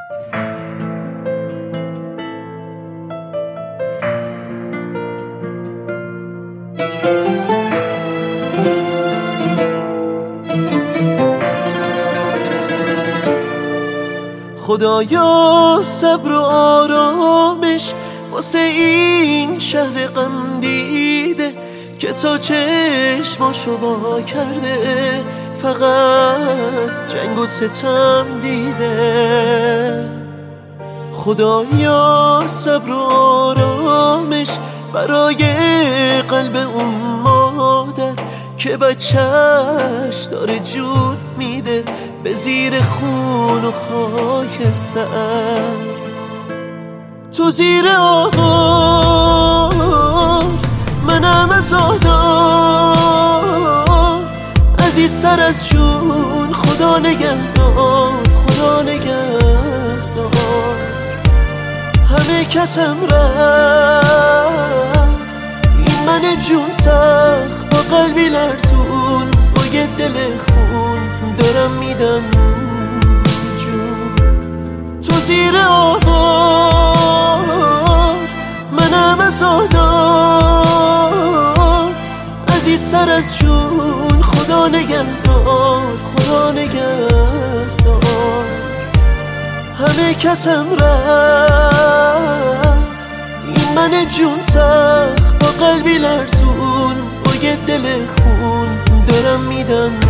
خدایا صبر و آرامش واسه این شهر غم دیده که تا چشماشو وا کرده فقط جنگ و ستم دیده. خدایا صبر و آرامش برای قلب اون مادر که بچهش داره جون میده به زیر خون و خاکستر. تو زیر آوار منم آزادار، عزیزتر از جون خدا نگهدار، خدا نگهدار. همه کسم رفت این من جون سخت با قلبی لرزون با یه دل خون دارم میدم جون. تو زیر آوار منم آزادار، عزیزتر از جون خدا نگهدار، خدا نگهدار. همه کسم رفت این من جون سخت با قلبی لرزون با یه دل خون دارم میدم